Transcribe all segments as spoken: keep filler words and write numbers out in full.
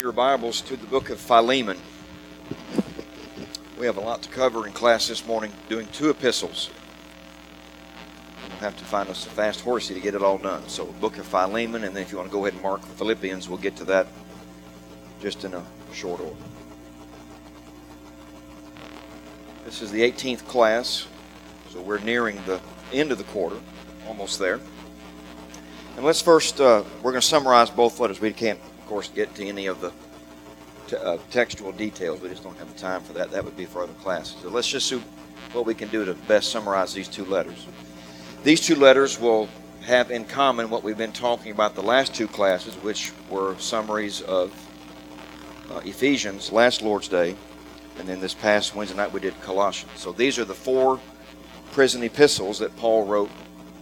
Your Bibles to the book of Philemon. We have a lot to cover in class this morning, doing two epistles. We'll have to find us a fast horsey to get it all done. So, book of Philemon, and then if you want to go ahead and mark Philippians, we'll get to that just in a short order. This is the eighteenth class, so we're nearing the end of the quarter, almost there. And let's first, uh, we're going to summarize both letters. We can't Of course, get to any of the t- uh, textual details. We just don't have the time for that. That would be for other classes. So let's just see what we can do to best summarize these two letters. These two letters will have in common what we've been talking about the last two classes, which were summaries of uh, Ephesians last Lord's Day, and then this past Wednesday night we did Colossians. So these are the four prison epistles that Paul wrote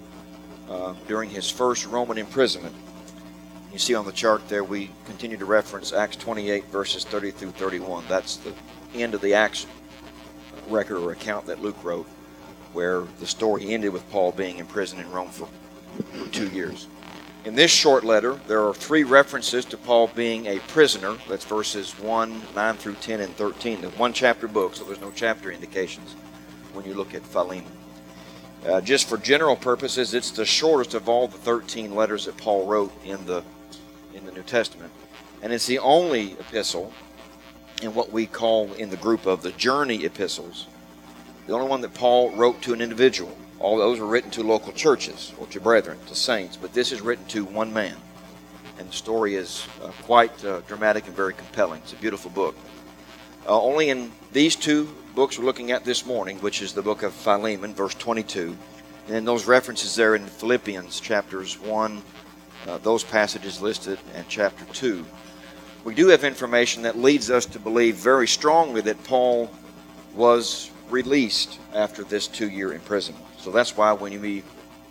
uh, during his first Roman imprisonment. You see on the chart there, we continue to reference Acts twenty-eight, verses thirty through thirty-one. That's the end of the Acts record or account that Luke wrote, where the story ended with Paul being in prison in Rome for, for two years. In this short letter, there are three references to Paul being a prisoner. That's verses one, nine through ten, and thirteen. The one chapter book, so there's no chapter indications when you look at Philemon. Uh, just for general purposes, it's the shortest of all the thirteen letters that Paul wrote in the in the New Testament. And it's the only epistle in what we call in the group of the journey epistles. The only one that Paul wrote to an individual. All those were written to local churches, or to brethren, to saints. But this is written to one man. And the story is uh, quite uh, dramatic and very compelling. It's a beautiful book. Uh, only in these two books we're looking at this morning, which is the book of Philemon, verse twenty-two, and then those references there in Philippians chapters one, uh, those passages listed, and chapter two. We do have information that leads us to believe very strongly that Paul was released after this two-year imprisonment. So that's why when we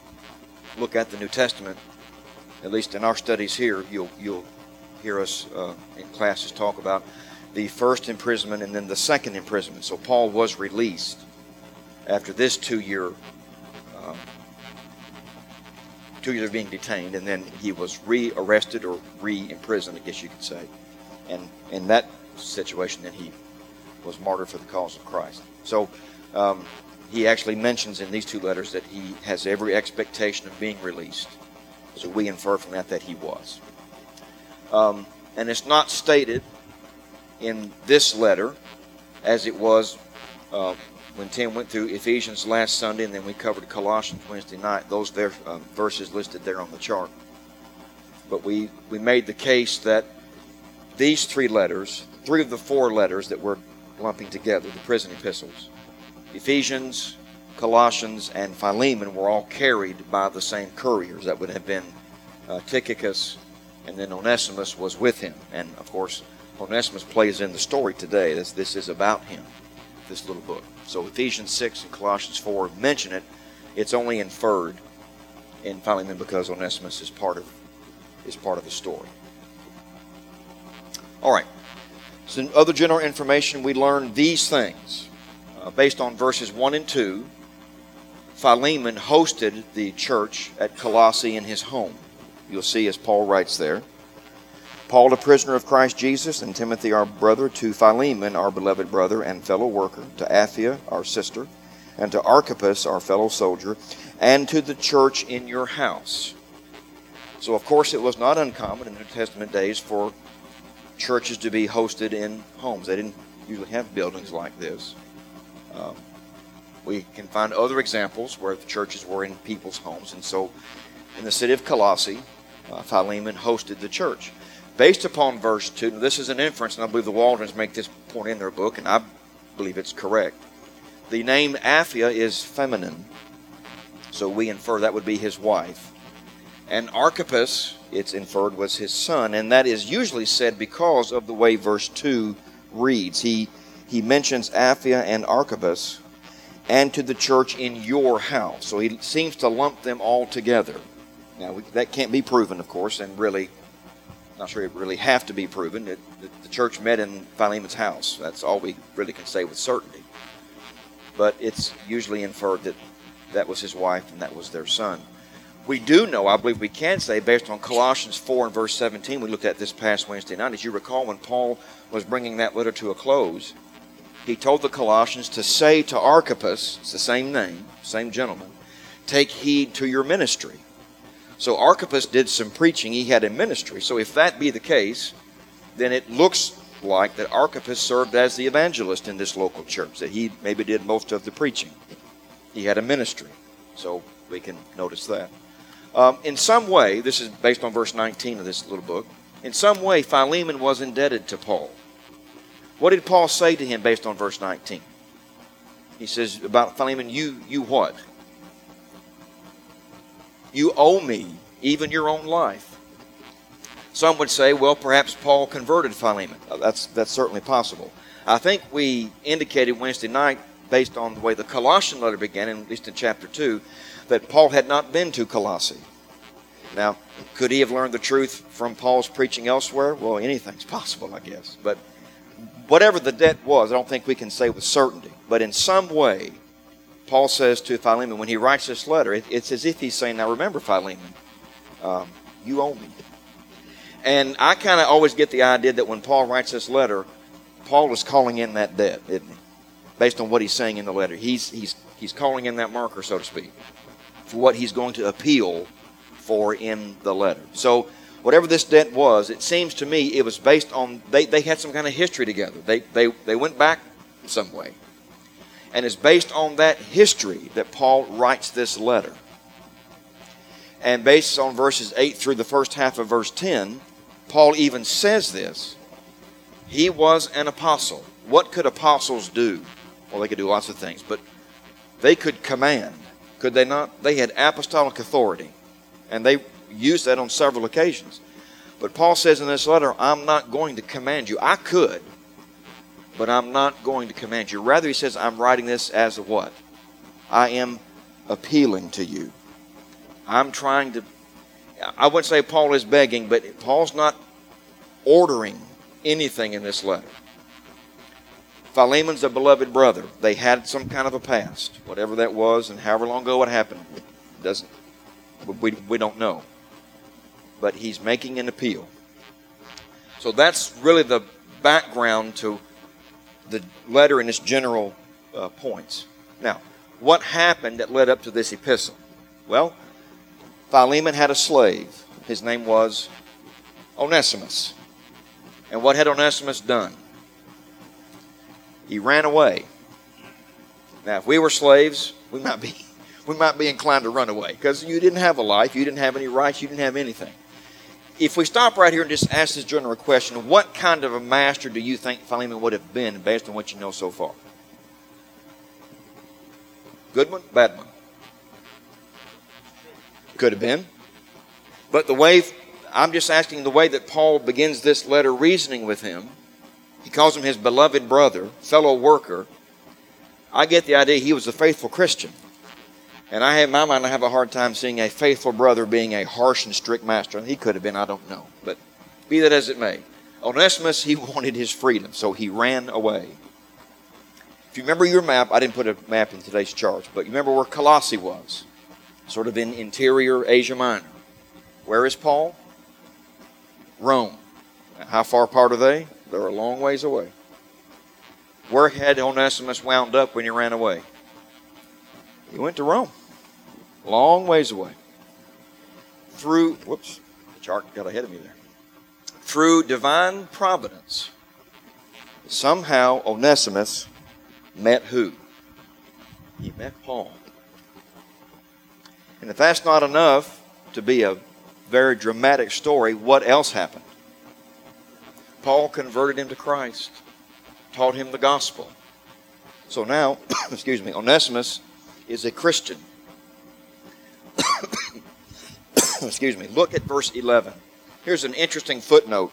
look at the New Testament, at least in our studies here, you'll, you'll hear us uh, in classes talk about the first imprisonment and then the second imprisonment. So Paul was released after this two-year uh, two years of being detained, and then he was re-arrested or re-imprisoned, I guess you could say. And in that situation, then he was martyred for the cause of Christ. So um, he actually mentions in these two letters that he has every expectation of being released. So we infer from that that he was. Um, and it's not stated in this letter as it was uh, when Tim went through Ephesians last Sunday, and then we covered Colossians Wednesday night, those ver- uh, verses listed there on the chart. But we, we made the case that these three letters, three of the four letters that we're lumping together, the prison epistles, Ephesians, Colossians, and Philemon, were all carried by the same couriers. That would have been uh, Tychicus, and then Onesimus was with him. And of course, Onesimus plays in the story today. This, this is about him, this little book. So Ephesians six and Colossians four mention it. It's only inferred in Philemon because Onesimus is part of is part of the story. All right. So in other general information, we learn these things. Uh, based on verses one and two, Philemon hosted the church at Colossae in his home. You'll see as Paul writes there. Paul, a prisoner of Christ Jesus, and Timothy, our brother, to Philemon, our beloved brother and fellow worker, to Apphia, our sister, and to Archippus, our fellow soldier, and to the church in your house. So, of course, it was not uncommon in the New Testament days for churches to be hosted in homes. They didn't usually have buildings like this. Um, we can find other examples where the churches were in people's homes. And so, in the city of Colossae, uh, Philemon hosted the church. Based upon verse two, now this is an inference, and I believe the Waldrons make this point in their book, and I believe it's correct. The name Apphia is feminine, so we infer that would be his wife. And Archippus, it's inferred, was his son, and that is usually said because of the way verse two reads. He, he mentions Apphia and Archippus, and to the church in your house. So he seems to lump them all together. Now, we, that can't be proven, of course, and really, not sure it really have to be proven. It, the, the church met in Philemon's house. That's all we really can say with certainty. But it's usually inferred that that was his wife and that was their son. we do know, I believe we can say, based on Colossians four and verse seventeen, we looked at this past Wednesday night. As you recall, when Paul was bringing that letter to a close, he told the Colossians to say to Archippus, it's the same name, same gentleman, take heed to your ministry. So Archippus did some preaching. He had a ministry. So if that be the case, then it looks like that Archippus served as the evangelist in this local church, that he maybe did most of the preaching. He had a ministry. So we can notice that. Um, in some way, this is based on verse nineteen of this little book, in some way Philemon was indebted to Paul. What did Paul say to him based on verse nineteen? He says about Philemon, you, you what? You owe me even your own life. Some would say, well, perhaps Paul converted Philemon. That's, that's certainly possible. I think we indicated Wednesday night, based on the way the Colossian letter began, at least in chapter two, that Paul had not been to Colossae. Now, could he have learned the truth from Paul's preaching elsewhere? Well, anything's possible, I guess. But whatever the debt was, I don't think we can say with certainty. But in some way, Paul says to Philemon, when he writes this letter, it, it's as if he's saying, now remember, Philemon, um, you owe me. And I kind of always get the idea that when Paul writes this letter, Paul is calling in that debt, isn't he? Based on what he's saying in the letter. He's, he's, he's calling in that marker, so to speak, for what he's going to appeal for in the letter. So whatever this debt was, it seems to me it was based on, they, they had some kind of history together. They, they, they went back some way. And it's based on that history that Paul writes this letter. And based on verses eight through the first half of verse ten, Paul even says this. He was an apostle. What could apostles do? Well, they could do lots of things, but they could command. Could they not? They had apostolic authority, and they used that on several occasions. But Paul says in this letter, I'm not going to command you. I could, but I'm not going to command you. Rather, he says, I'm writing this as a what? I am appealing to you. I'm trying to, I wouldn't say Paul is begging, but Paul's not ordering anything in this letter. Philemon's a beloved brother. They had some kind of a past, whatever that was, and however long ago it happened. Doesn't we, we don't know. But he's making an appeal. So that's really the background to the letter and its general uh, points. Now, what happened that led up to this epistle? Well, Philemon had a slave. His name was Onesimus. And what had Onesimus done? He ran away. Now, if we were slaves, we might be we might be inclined to run away because you didn't have a life, you didn't have any rights, you didn't have anything. If we stop right here and just ask this general question, what kind of a master do you think Philemon would have been based on what you know so far? Good one, bad one? Could have been. But the way, I'm just asking the way that Paul begins this letter reasoning with him, he calls him his beloved brother, fellow worker. I get the idea he was a faithful Christian. And I have in my mind, I have a hard time seeing a faithful brother being a harsh and strict master. He could have been, I don't know. But be that as it may. Onesimus, he wanted his freedom, so he ran away. If you remember your map, I didn't put a map in today's chart, but you remember where Colossae was. Sort of in interior Asia Minor. Where is Paul? Rome. Now, how far apart are they? They're a long ways away. Where had Onesimus wound up when he ran away? He went to Rome. Long ways away. Through, whoops, the chart got ahead of me there. Through divine providence, somehow Onesimus met who? He met Paul. And if that's not enough to be a very dramatic story, what else happened? Paul converted him to Christ, taught him the gospel. So now, excuse me, Onesimus is a Christian. Excuse me. Look at verse eleven. Here's an interesting footnote.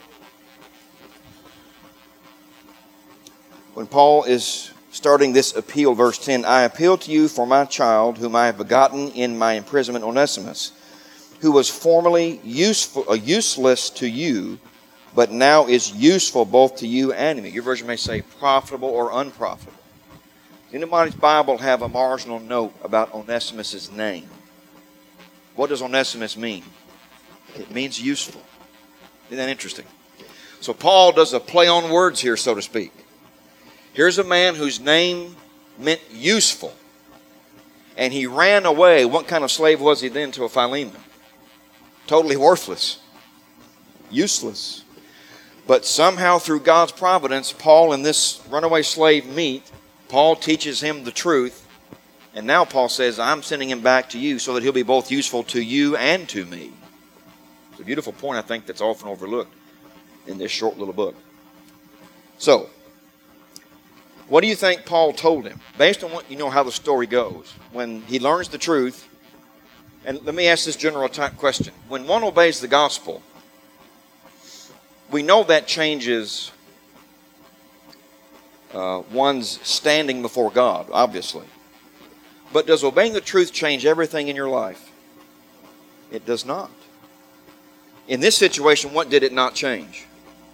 When Paul is starting this appeal, verse ten, I appeal to you for my child, whom I have begotten in my imprisonment, Onesimus, who was formerly useful, uh, useless to you, but now is useful both to you and me. Your version may say profitable or unprofitable. Does anybody's Bible have a marginal note about Onesimus' name? What does Onesimus mean? It means useful. Isn't that interesting? So Paul does a play on words here, so to speak. Here's a man whose name meant useful. And he ran away. What kind of slave was he then to a Philemon? Totally worthless. Useless. But somehow through God's providence, Paul and this runaway slave meet. Paul teaches him the truth. And now Paul says, I'm sending him back to you so that he'll be both useful to you and to me. It's a beautiful point, I think, that's often overlooked in this short little book. So, what do you think Paul told him? Based on what you know how the story goes. When he learns the truth, and let me ask this general type question. When one obeys the gospel, we know that changes uh, one's standing before God, obviously. But does obeying the truth change everything in your life? It does not. In this situation, what did it not change?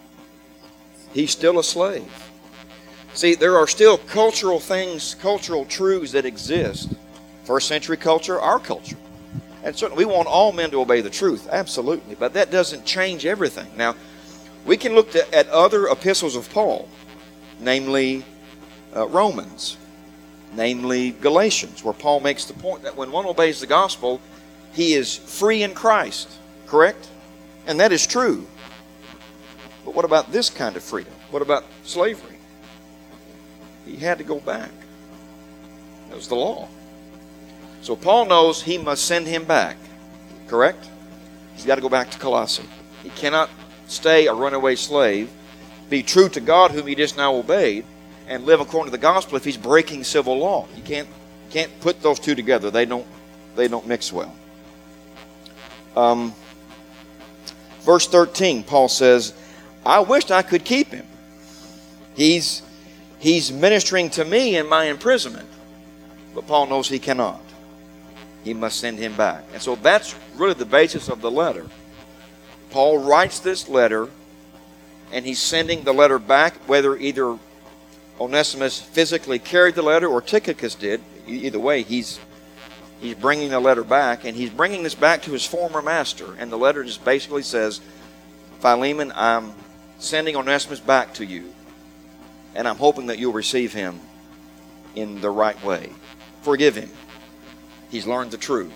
He's still a slave. See, there are still cultural things, cultural truths that exist. First century culture, our culture. And certainly we want all men to obey the truth, absolutely. But that doesn't change everything. Now, we can look to, at other epistles of Paul, namely uh, Romans, namely Galatians, where Paul makes the point that when one obeys the gospel, he is free in Christ, correct? And that is true. But what about this kind of freedom? What about slavery? He had to go back. That was the law. So Paul knows he must send him back. Correct? He's got to go back to Colossae. He cannot stay a runaway slave, be true to God whom he just now obeyed, and live according to the gospel if he's breaking civil law. You can't can't put those two together. They don't they don't mix well. Um, verse thirteen, Paul says, I wished I could keep him. He's He's ministering to me in my imprisonment. But Paul knows he cannot. He must send him back. And so that's really the basis of the letter. Paul writes this letter, and he's sending the letter back, whether either Onesimus physically carried the letter or Tychicus did. Either way, he's, he's bringing the letter back, and he's bringing this back to his former master. And the letter just basically says, Philemon, I'm sending Onesimus back to you. And I'm hoping that you'll receive him in the right way. Forgive him. He's learned the truth.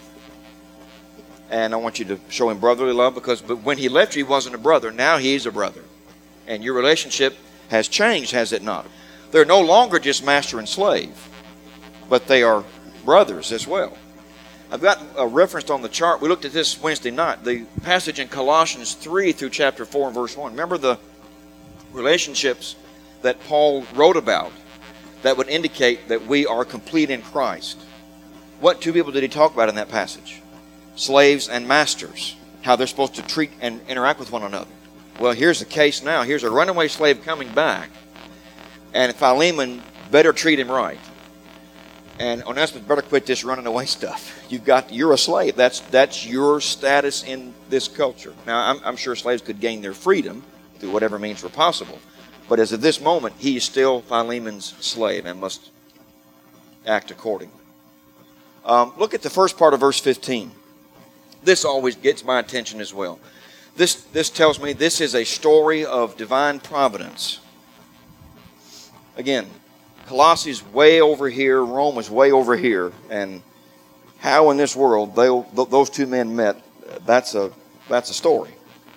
And I want you to show him brotherly love, because but when he left you, he wasn't a brother. Now he's a brother. And your relationship has changed, has it not? They're no longer just master and slave, but they are brothers as well. I've got a reference on the chart. We looked at this Wednesday night. The passage in Colossians three through chapter four and verse one. Remember the relationships that Paul wrote about that would indicate that we are complete in Christ. What two people did he talk about in that passage? Slaves and masters. How they're supposed to treat and interact with one another. Well, here's the case now. Here's a runaway slave coming back, and Philemon better treat him right. And Onesimus better quit this running away stuff. You've got, you're a slave. That's that's your status in this culture. Now, I'm, I'm sure slaves could gain their freedom through whatever means were possible. But as of this moment, he is still Philemon's slave and must act accordingly. Um, look at the first part of verse fifteen. This always gets my attention as well. This, this tells me this is a story of divine providence. Again, Colossae is way over here, Rome is way over here, and how in this world they, those two men met, that's a, that's a story.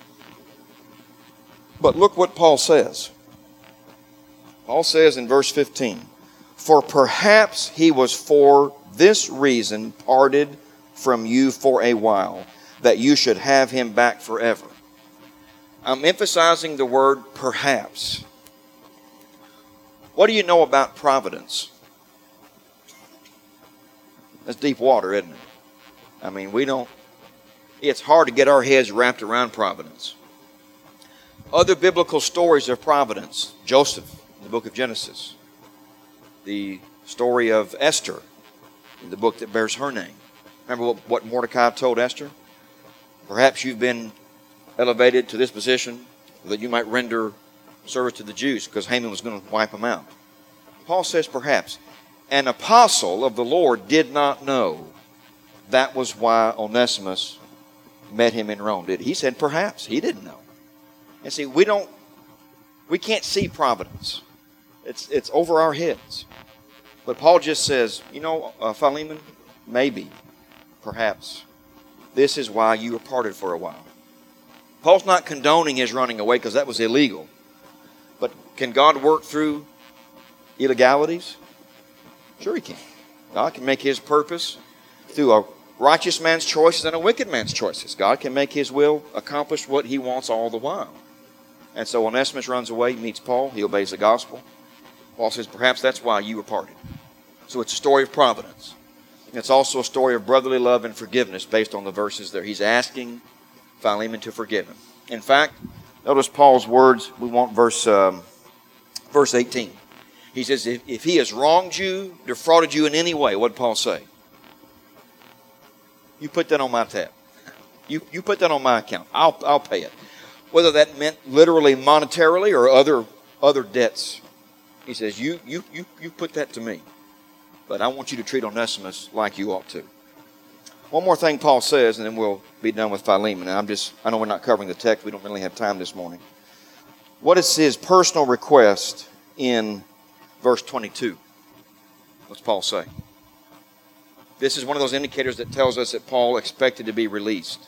But look what Paul says. Paul says in verse fifteen, for perhaps he was for this reason parted from you for a while, that you should have him back forever. I'm emphasizing the word perhaps. What do you know about providence? That's deep water, isn't it? I mean, we don't, it's hard to get our heads wrapped around providence. Other biblical stories of providence, Joseph, in the book of Genesis. The story of Esther in the book that bears her name. Remember what, what Mordecai told Esther? Perhaps you've been elevated to this position so that you might render service to the Jews, because Haman was going to wipe them out. Paul says perhaps. An apostle of the Lord did not know that was why Onesimus met him in Rome, did he? He said perhaps. He didn't know. And see, we don't, we can't see providence. It's it's over our heads. But Paul just says, you know, uh, Philemon, maybe, perhaps, this is why you were parted for a while. Paul's not condoning his running away because that was illegal. But can God work through illegalities? Sure he can. God can make his purpose through a righteous man's choices and a wicked man's choices. God can make his will accomplish what he wants all the while. And so Onesimus runs away, meets Paul, he obeys the gospel. Paul says, perhaps that's why you were parted. So it's a story of providence. It's also a story of brotherly love and forgiveness based on the verses there. He's asking Philemon to forgive him. In fact, notice Paul's words. We want verse um, verse eighteen. He says, if, if he has wronged you, defrauded you in any way, what did Paul say? You put that on my tab. You, you put that on my account. I'll, I'll pay it. Whether that meant literally monetarily or other other debts. He says, you, you, you, you put that to me. But I want you to treat Onesimus like you ought to. One more thing Paul says, and then we'll be done with Philemon. And I'm just, I know we're not covering the text. We don't really have time this morning. What is his personal request in verse twenty-two? What's Paul say? This is one of those indicators that tells us that Paul expected to be released.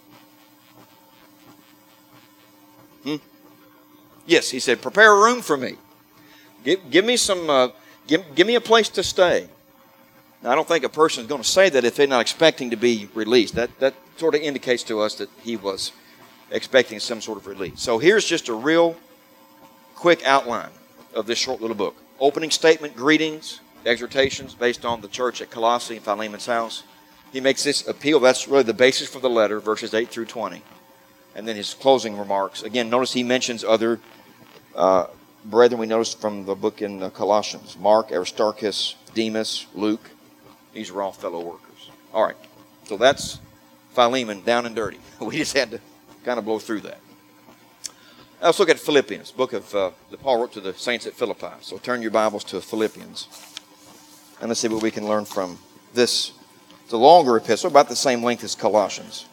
Hmm? Yes, he said, prepare a room for me. Give, give me some, uh, give, give me a place to stay. Now, I don't think a person is going to say that if they're not expecting to be released. That, that sort of indicates to us that he was expecting some sort of release. So here's just a real quick outline of this short little book. Opening statement, greetings, exhortations based on the church at Colossae and Philemon's house. He makes this appeal. That's really the basis for the letter, verses eight through twenty. And then his closing remarks. Again, notice he mentions other uh, brethren we noticed from the book in uh, Colossians. Mark, Aristarchus, Demas, Luke. These are all fellow workers. All right. So that's Philemon, down and dirty. We just had to kind of blow through that. Now let's look at Philippians, book of uh, that Paul wrote to the saints at Philippi. So turn your Bibles to Philippians. And let's see what we can learn from this. It's a longer epistle, about the same length as Colossians.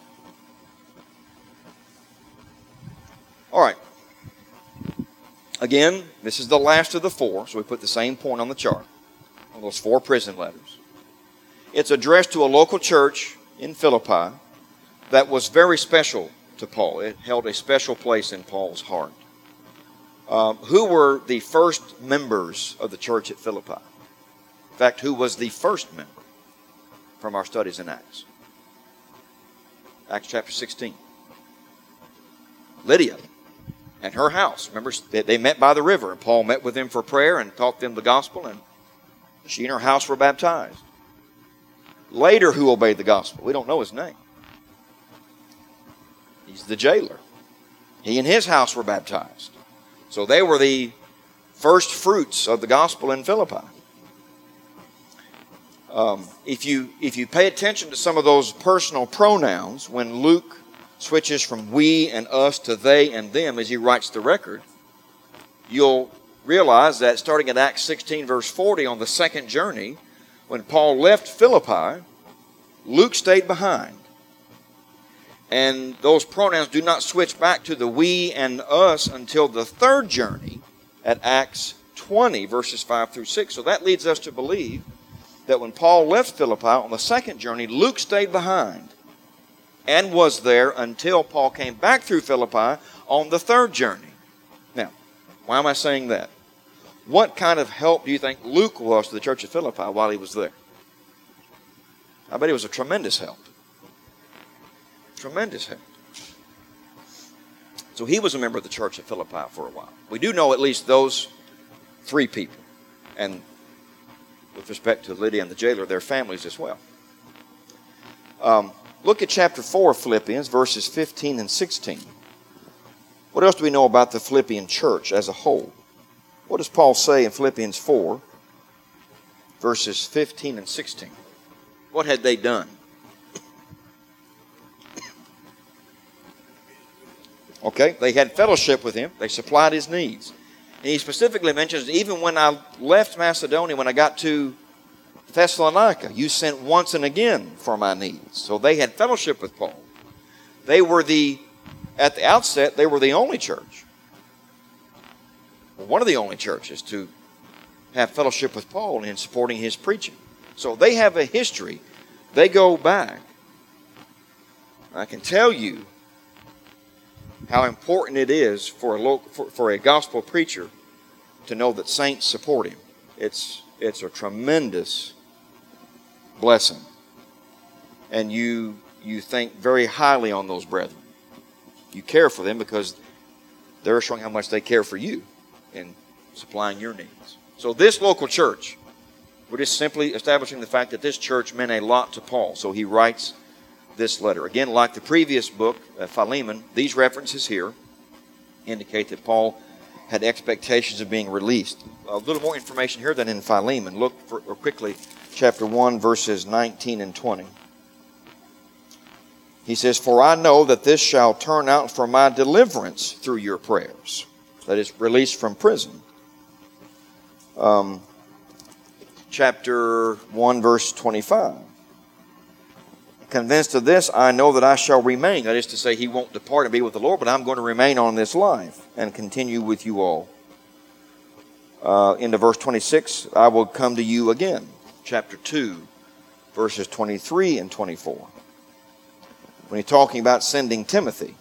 All right. Again, this is the last of the four, so we put the same point on the chart, on those four prison letters. It's addressed to a local church in Philippi that was very special to Paul. It held a special place in Paul's heart. Um, who were the first members of the church at Philippi? In fact, who was the first member from our studies in Acts? Acts chapter sixteen. Lydia and her house. Remember, they met by the river, and Paul met with them for prayer and taught them the gospel, and she and her house were baptized. Later, who obeyed the gospel? We don't know his name. He's the jailer. He and his house were baptized. So they were the first fruits of the gospel in Philippi. Um, if you if you pay attention to some of those personal pronouns, when Luke switches from we and us to they and them as he writes the record, you'll realize that starting at Acts sixteen, verse forty, on the second journey, when Paul left Philippi, Luke stayed behind. And those pronouns do not switch back to the we and us until the third journey at Acts twenty, verses five through six. So that leads us to believe that when Paul left Philippi on the second journey, Luke stayed behind and was there until Paul came back through Philippi on the third journey. Now, why am I saying that? What kind of help do you think Luke was to the church of Philippi while he was there? I bet he was a tremendous help. Tremendous help. So he was a member of the church at Philippi for a while. We do know at least those three people. And with respect to Lydia and the jailer, their families as well. Um, look at chapter four of Philippians, verses fifteen and sixteen. What else do we know about the Philippian church as a whole? What does Paul say in Philippians four, verses fifteen and sixteen? What had they done? Okay, they had fellowship with him. They supplied his needs. And he specifically mentions, even when I left Macedonia, when I got to Thessalonica, you sent once and again for my needs. So they had fellowship with Paul. They were the, at the outset, they were the only church, one of the only churches to have fellowship with Paul in supporting his preaching. So they have a history. They go back. I can tell you how important it is for a local, for, for a gospel preacher to know that saints support him. It's it's a tremendous blessing, and you you think very highly on those brethren. You care for them because they're showing how much they care for you in supplying your needs. So this local church, we're just simply establishing the fact that this church meant a lot to Paul. So he writes this letter. Again, like the previous book, uh, Philemon, these references here indicate that Paul had expectations of being released. A little more information here than in Philemon. Look for, or quickly, chapter one, verses nineteen and twenty. He says, "For I know that this shall turn out for my deliverance through your prayers." That is, released from prison. Um, chapter one, verse twenty-five. "Convinced of this, I know that I shall remain." That is to say, he won't depart and be with the Lord, but I'm going to remain on this life and continue with you all. Uh, into verse twenty-six, "I will come to you again." Chapter two, verses twenty-three and twenty-four. When he's talking about sending Timothy.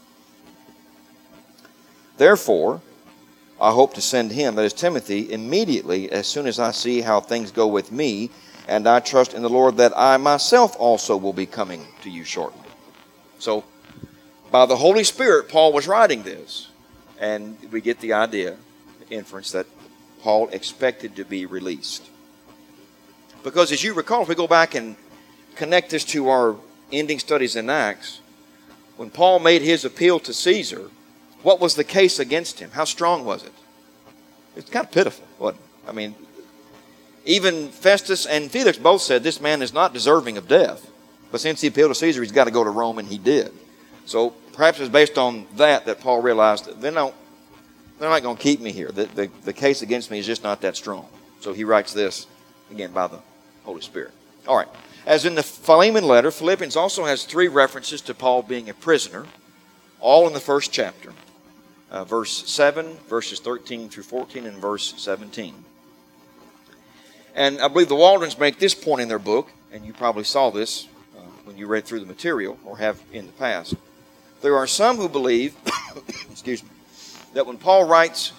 "Therefore, I hope to send him," that is Timothy, "immediately as soon as I see how things go with me, and I trust in the Lord that I myself also will be coming to you shortly." So, by the Holy Spirit, Paul was writing this. And we get the idea, the inference, that Paul expected to be released. Because as you recall, if we go back and connect this to our ending studies in Acts, when Paul made his appeal to Caesar, what was the case against him? How strong was it? It's kind of pitiful, wasn't it? I mean, even Festus and Felix both said this man is not deserving of death. But since he appealed to Caesar, he's got to go to Rome, and he did. So perhaps it's based on that that Paul realized that they don't, they're not going to keep me here. The, the, the case against me is just not that strong. So he writes this, again, by the Holy Spirit. All right. As in the Philemon letter, Philippians also has three references to Paul being a prisoner, all in the first chapter. Uh, verse seven, verses thirteen through fourteen, and verse seventeen. And I believe the Waldrons make this point in their book, and you probably saw this uh, when you read through the material, or have in the past. There are some who believe, excuse me, that when Paul writes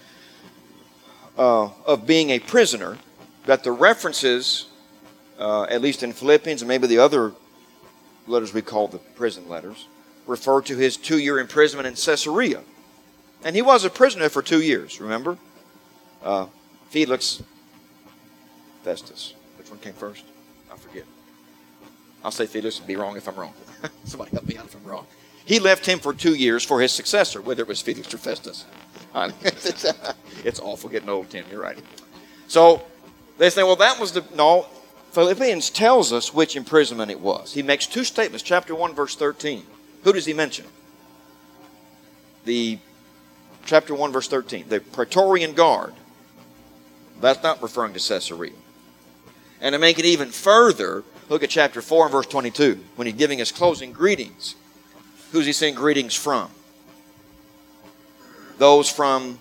uh, of being a prisoner, that the references, uh, at least in Philippians and maybe the other letters we call the prison letters, refer to his two-year imprisonment in Caesarea. And he was a prisoner for two years, remember? Uh, Felix, Festus. Which one came first? I forget. I'll say Felix and be wrong if I'm wrong. Somebody help me out if I'm wrong. He left him for two years for his successor, whether it was Felix or Festus. It's awful getting old, Tim. You're right. So they say, well, that was the... No, Philippians tells us which imprisonment it was. He makes two statements. Chapter one, verse thirteen. Who does he mention? The... Chapter one, verse thirteen. The Praetorian Guard. That's not referring to Caesarea. And to make it even further, look at chapter four and verse twenty-two. When he's giving his closing greetings. Who's he saying greetings from? Those from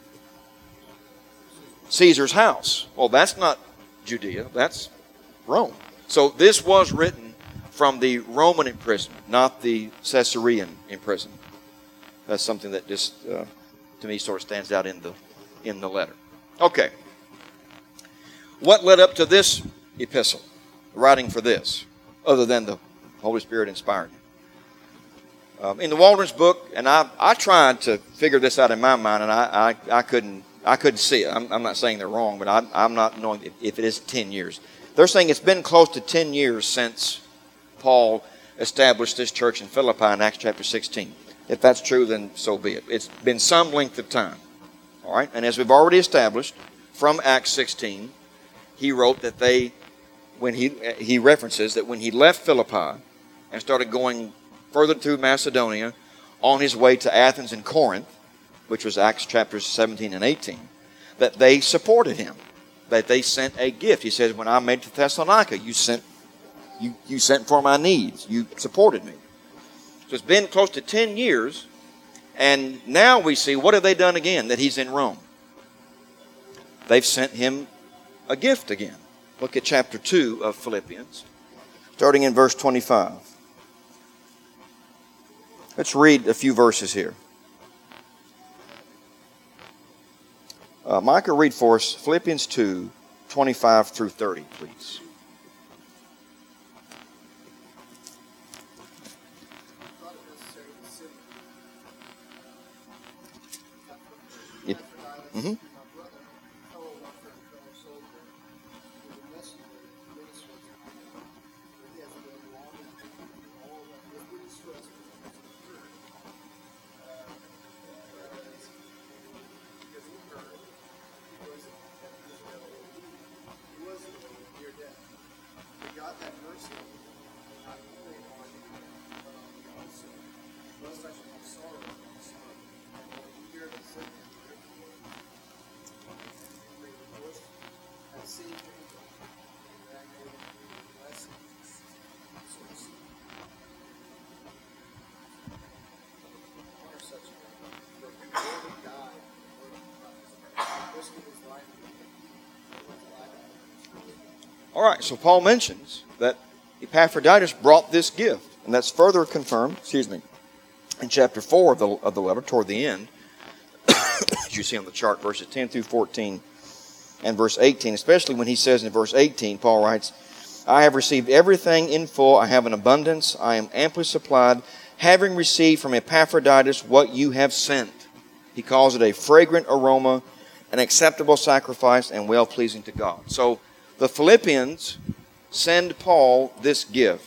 Caesar's house. Well, that's not Judea. That's Rome. So this was written from the Roman imprisonment, not the Caesarean imprisonment. That's something that just, uh, to me, sort of stands out in the in the letter. Okay. What led up to this epistle, writing for this, other than the Holy Spirit inspired him? Um, in the Waldron's book, and I, I tried to figure this out in my mind, and I, I, I couldn't I couldn't see it. I'm, I'm not saying they're wrong, but I, I'm not knowing if, if it is ten years. They're saying it's been close to ten years since Paul established this church in Philippi in Acts chapter sixteen. If that's true, then so be it. It's been some length of time. All right, and as we've already established, from Acts sixteen, he wrote that they, when he he references that when he left Philippi and started going further through Macedonia, on his way to Athens and Corinth, which was Acts chapters seventeen and eighteen, that they supported him. that they sent a gift. He says, when I made it to Thessalonica, you sent, you, you sent for my needs. You supported me. So it's been close to ten years, and now we see, what have they done again that he's in Rome? They've sent him a gift again. Look at chapter two of Philippians, starting in verse twenty-five. Let's read a few verses here. Uh, Micah, read for us Philippians two, twenty-five through thirty, please. Yep. Mm-hmm. All right, so Paul mentions that Epaphroditus brought this gift, and that's further confirmed, excuse me, in chapter four of the, of the letter, toward the end, as you see on the chart, verses ten through fourteen and verse eighteen, especially when he says in verse eighteen, Paul writes, I have received everything in full, I have an abundance, I am amply supplied, having received from Epaphroditus what you have sent. He calls it a fragrant aroma, an acceptable sacrifice, and well-pleasing to God. So the Philippians send Paul this gift.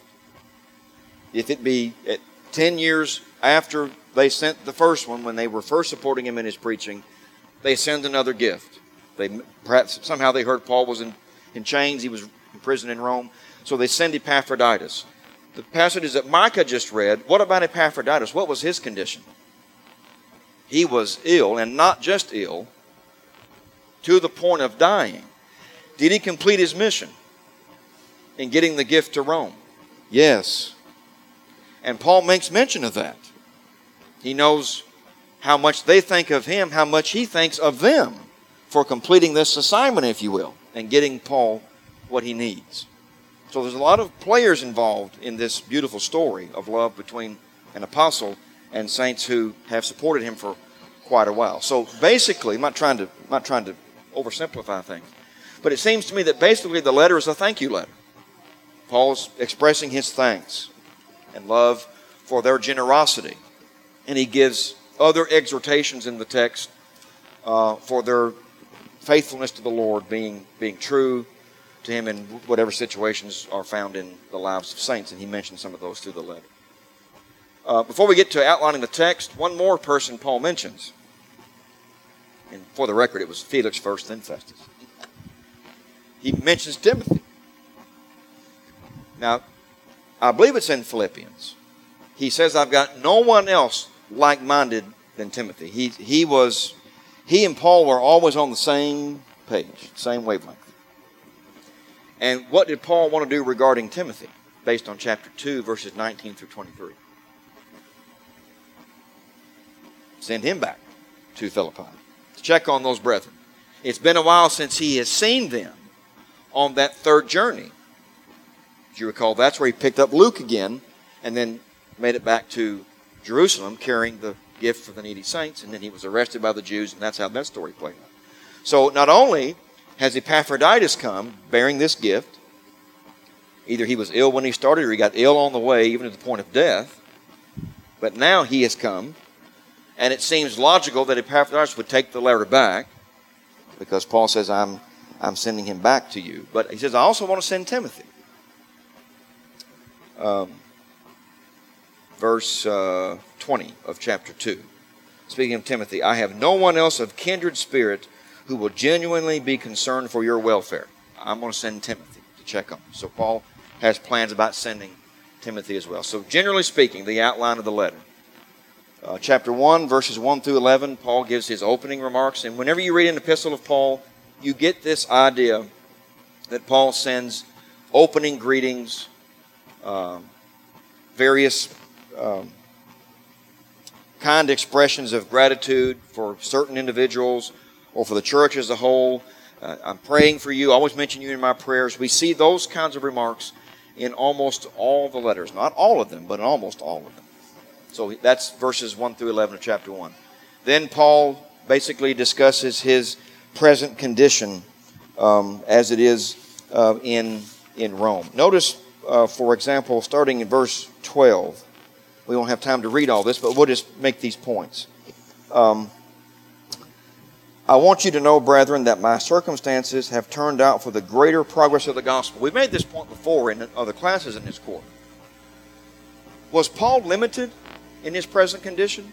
If it be at ten years after they sent the first one, when they were first supporting him in his preaching, they send another gift. They perhaps somehow they heard Paul was in, in chains, he was in prison in Rome, so they send Epaphroditus. The passages that Micah just read, what about Epaphroditus? What was his condition? He was ill, and not just ill, to the point of dying. Did he complete his mission in getting the gift to Rome? Yes. And Paul makes mention of that. He knows how much they think of him, how much he thinks of them for completing this assignment, if you will, and getting Paul what he needs. So there's a lot of players involved in this beautiful story of love between an apostle and saints who have supported him for quite a while. So basically, I'm not trying to, I'm not trying to oversimplify things, but it seems to me that basically the letter is a thank you letter. Paul's expressing his thanks and love for their generosity. And he gives other exhortations in the text uh, for their faithfulness to the Lord, being, being true to him in whatever situations are found in the lives of saints. And he mentions some of those through the letter. Uh, before we get to outlining the text, one more person Paul mentions. And for the record, it was Felix first, then Festus. He mentions Timothy. Now, I believe it's in Philippians. He says, I've got no one else like-minded than Timothy. He, he was, he and Paul were always on the same page, same wavelength. And what did Paul want to do regarding Timothy, based on chapter two, verses nineteen through twenty-three? Send him back to Philippi to check on those brethren. It's been a while since he has seen them on that third journey. As you recall, that's where he picked up Luke again and then made it back to Jerusalem carrying the gift for the needy saints, and then he was arrested by the Jews, and that's how that story played out. So not only has Epaphroditus come bearing this gift, either he was ill when he started or he got ill on the way, even to the point of death, but now he has come, and it seems logical that Epaphroditus would take the letter back, because Paul says, I'm, I'm sending him back to you. But he says, I also want to send Timothy. Um, verse uh, twenty of chapter two. Speaking of Timothy, I have no one else of kindred spirit who will genuinely be concerned for your welfare. I'm going to send Timothy to check on him. So Paul has plans about sending Timothy as well. So generally speaking, the outline of the letter. Uh, chapter one, verses one through eleven, Paul gives his opening remarks. And whenever you read an epistle of Paul, you get this idea that Paul sends opening greetings, um, various um, kind expressions of gratitude for certain individuals or for the church as a whole. Uh, I'm praying for you. I always mention you in my prayers. We see those kinds of remarks in almost all the letters. Not all of them, but in almost all of them. So that's verses one through eleven of chapter one. Then Paul basically discusses his present condition um, as it is uh, in, in Rome. Notice, uh, for example, starting in verse twelve. We won't have time to read all this, but we'll just make these points. Um, I want you to know, brethren, that my circumstances have turned out for the greater progress of the gospel. We've made this point before in other classes in this course. Was Paul limited in his present condition?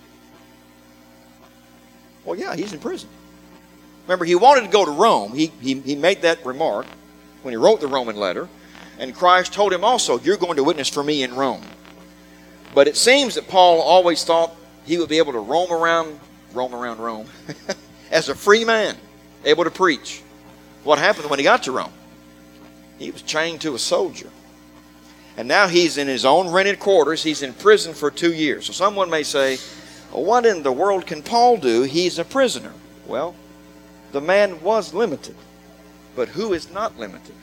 Well, yeah, he's in prison. Remember, he wanted to go to Rome. He, he, he made that remark when he wrote the Roman letter. And Christ told him also, you're going to witness for me in Rome. But it seems that Paul always thought he would be able to roam around, roam around Rome as a free man, able to preach. What happened when he got to Rome? He was chained to a soldier. And now he's in his own rented quarters. He's in prison for two years. So someone may say, well, what in the world can Paul do? He's a prisoner. Well, the man was limited. But who is not limited?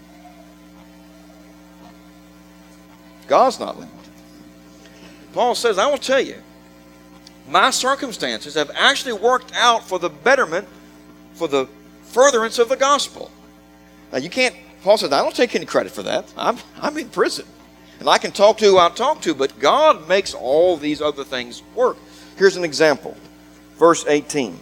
God's not limited. Paul says, I will tell you, my circumstances have actually worked out for the betterment, for the furtherance of the gospel. Now you can't, Paul says, I don't take any credit for that. I'm, I'm in prison. And I can talk to who I talk to, but God makes all these other things work. Here's an example. Verse eighteen.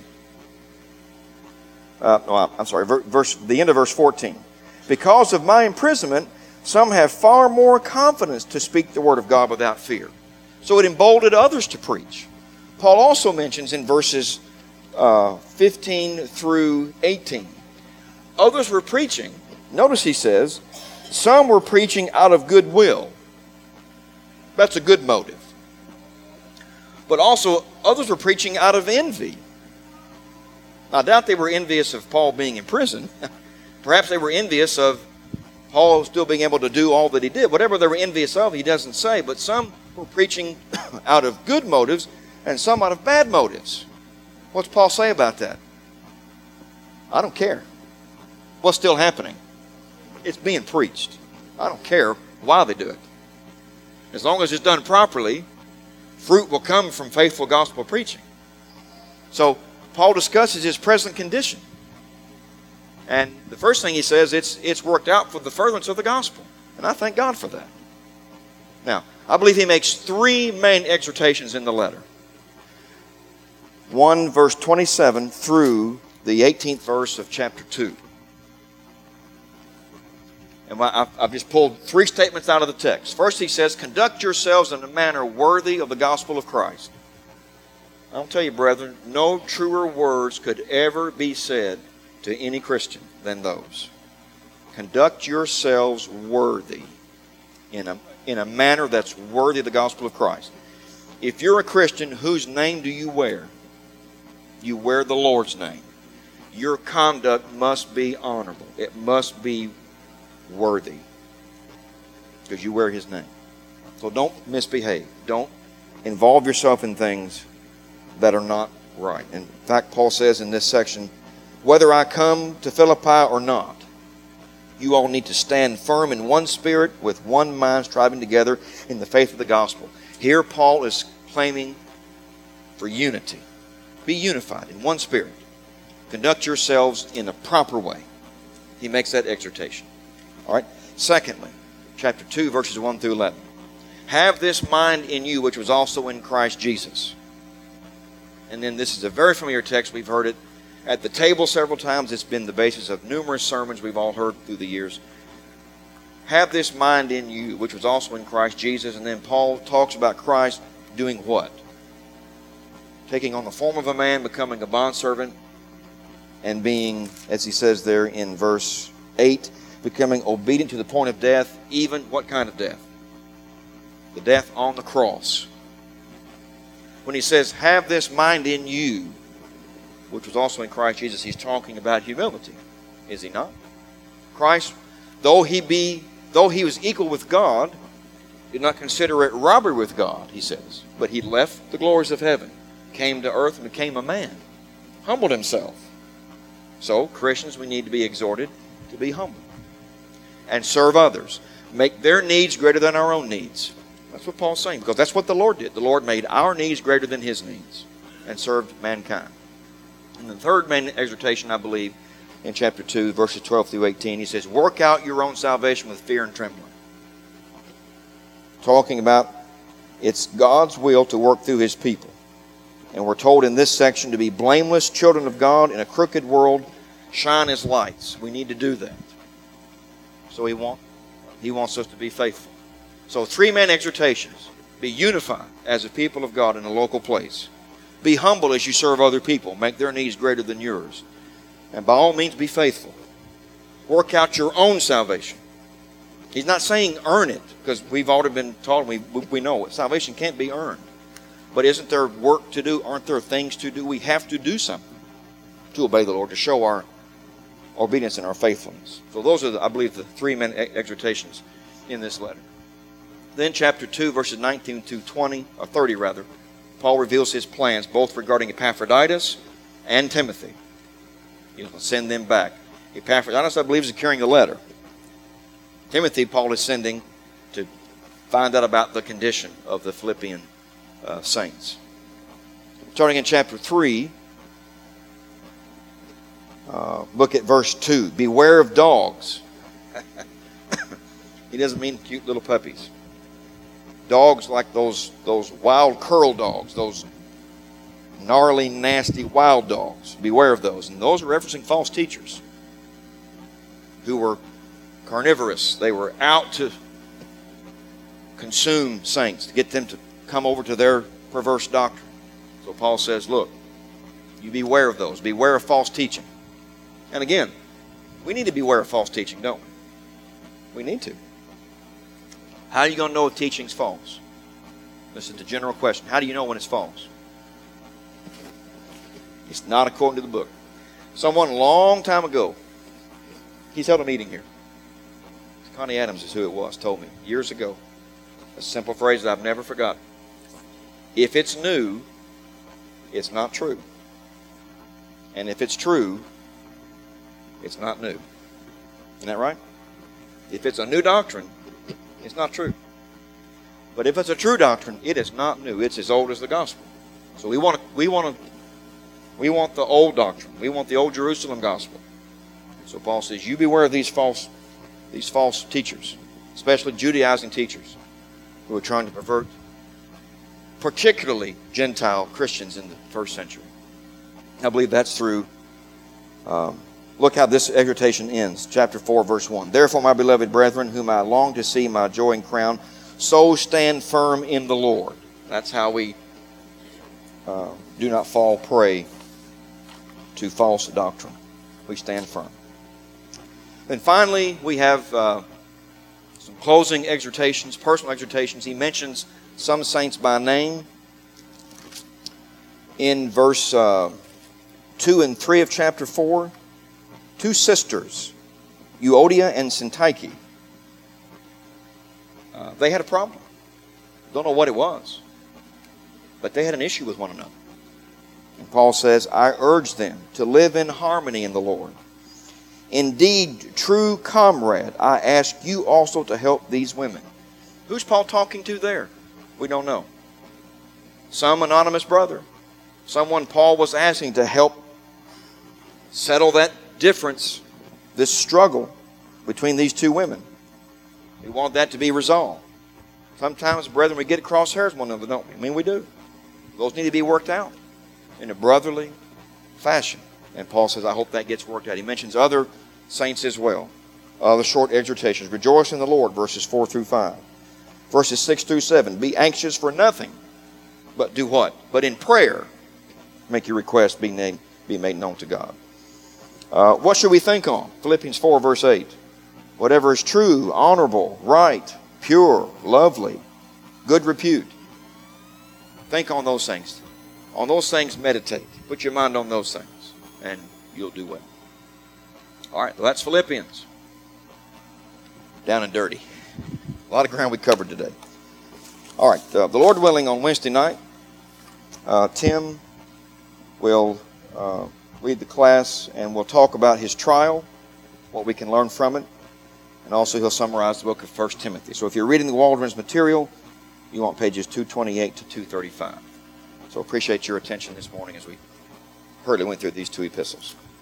Uh, no, I'm sorry, verse, the end of verse fourteen. Because of my imprisonment, some have far more confidence to speak the word of God without fear. So it emboldened others to preach. Paul also mentions in verses uh, fifteen through eighteen. Others were preaching. Notice he says, some were preaching out of goodwill. That's a good motive. But also, others were preaching out of envy. I doubt they were envious of Paul being in prison. Perhaps they were envious of Paul still being able to do all that he did. Whatever they were envious of, he doesn't say. But some were preaching out of good motives and some out of bad motives. What's Paul say about that? I don't care. What's still happening? It's being preached. I don't care why they do it. As long as it's done properly, fruit will come from faithful gospel preaching. So Paul discusses his present condition. And the first thing he says, it's, it's worked out for the furtherance of the gospel. And I thank God for that. Now, I believe he makes three main exhortations in the letter. one, verse twenty-seven through the eighteenth verse of chapter two. And I've just pulled three statements out of the text. First, he says, conduct yourselves in a manner worthy of the gospel of Christ. I'll tell you, brethren, no truer words could ever be said to any Christian than those. Conduct yourselves worthy in a, in a manner that's worthy of the gospel of Christ. If you're a Christian, whose name do you wear? You wear the Lord's name. Your conduct must be honorable. It must be worthy because you wear His name. So don't misbehave. Don't involve yourself in things that are not right. In fact, Paul says in this section, whether I come to Philippi or not, you all need to stand firm in one spirit with one mind, striving together in the faith of the gospel. Here Paul is claiming for unity. Be unified in one spirit. Conduct yourselves in a proper way. He makes that exhortation. All right. Secondly, chapter two, verses one through eleven. Have this mind in you, which was also in Christ Jesus. And then this is a very familiar text. We've heard it at the table several times. It's been the basis of numerous sermons we've all heard through the years. Have this mind in you, which was also in Christ Jesus. And then Paul talks about Christ doing what? Taking on the form of a man, becoming a bondservant, and being, as he says there in verse eight, becoming obedient to the point of death, even what kind of death? The death on the cross. When he says, have this mind in you, which was also in Christ Jesus, he's talking about humility. Is he not? Christ, though he be, though he was equal with God, did not consider it robbery with God, he says. But he left the glories of heaven, came to earth and became a man, humbled himself. So, Christians, we need to be exhorted to be humble and serve others. Make their needs greater than our own needs. That's what Paul's saying, because that's what the Lord did. The Lord made our needs greater than his needs and served mankind. And the third main exhortation, I believe, in chapter two, verses twelve through eighteen, he says, work out your own salvation with fear and trembling. Talking about it's God's will to work through his people. And we're told in this section to be blameless children of God in a crooked world, shine as lights. We need to do that. So he, want, he wants us to be faithful. So three main exhortations. Be unified as a people of God in a local place. Be humble as you serve other people. Make their needs greater than yours. And by all means, be faithful. Work out your own salvation. He's not saying earn it, because we've already been taught, we, we know it. Salvation can't be earned. But isn't there work to do? Aren't there things to do? We have to do something to obey the Lord, to show our obedience and our faithfulness. So those are, the, I believe, the three main exhortations in this letter. Then chapter two, verses nineteen to twenty, or thirty rather, Paul reveals his plans both regarding Epaphroditus and Timothy. He'll send them back. Epaphroditus, I believe, is carrying a letter. Timothy, Paul is sending to find out about the condition of the Philippian uh, saints. Starting in chapter three, uh, look at verse two. Beware of dogs. He doesn't mean cute little puppies. Dogs like those, those wild curl dogs, those gnarly, nasty wild dogs. Beware of those. And those are referencing false teachers who were carnivorous. They were out to consume saints, to get them to come over to their perverse doctrine. So Paul says, look, you beware of those. Beware of false teaching. And again, we need to beware of false teaching, don't we? We need to. How are you going to know if teaching's false? This is the general question. How do you know when it's false? It's not according to the book. Someone a long time ago, he's held a meeting here. Connie Adams is who it was, told me years ago. A simple phrase that I've never forgotten. If it's new, it's not true. And if it's true, it's not new. Isn't that right? If it's a new doctrine, it's not true. But if it's a true doctrine, it is not new. It's as old as the gospel. So we want to, we want to, we want the old doctrine. We want the old Jerusalem gospel. So Paul says, you beware of these false, these false teachers, especially Judaizing teachers who are trying to pervert, particularly Gentile Christians in the first century. I believe that's through. Um, Look how this exhortation ends. Chapter four, verse one. Therefore, my beloved brethren, whom I long to see my joy and crown, so stand firm in the Lord. That's how we uh, do not fall prey to false doctrine. We stand firm. Then finally, we have uh, some closing exhortations, personal exhortations. He mentions some saints by name in verse uh, two and three of chapter four. Two sisters, Euodia and Syntyche. Uh, they had a problem. Don't know what it was. But they had an issue with one another. And Paul says, I urge them to live in harmony in the Lord. Indeed, true comrade, I ask you also to help these women. Who's Paul talking to there? We don't know. Some anonymous brother. Someone Paul was asking to help settle that difference, this struggle between these two women. We want that to be resolved. Sometimes, brethren, we get across hairs one another, don't we? I mean, we do. Those need to be worked out in a brotherly fashion. And Paul says, I hope that gets worked out. He mentions other saints as well. Uh, the short exhortations. Rejoice in the Lord, verses four through five. Verses six through seven. Be anxious for nothing, but do what? But in prayer, make your request be, named, be made known to God. Uh, what should we think on? Philippians four, verse eight. Whatever is true, honorable, right, pure, lovely, good repute. Think on those things. On those things, meditate. Put your mind on those things, and you'll do well. All right, well, that's Philippians. Down and dirty. A lot of ground we covered today. All right, uh, the Lord willing, on Wednesday night, uh, Tim will uh, lead the class, and we'll talk about his trial, what we can learn from it, and also he'll summarize the book of First Timothy. So if you're reading the Waldron's material, you want pages two twenty-eight to two thirty-five. So appreciate your attention this morning as we hurriedly went through these two epistles.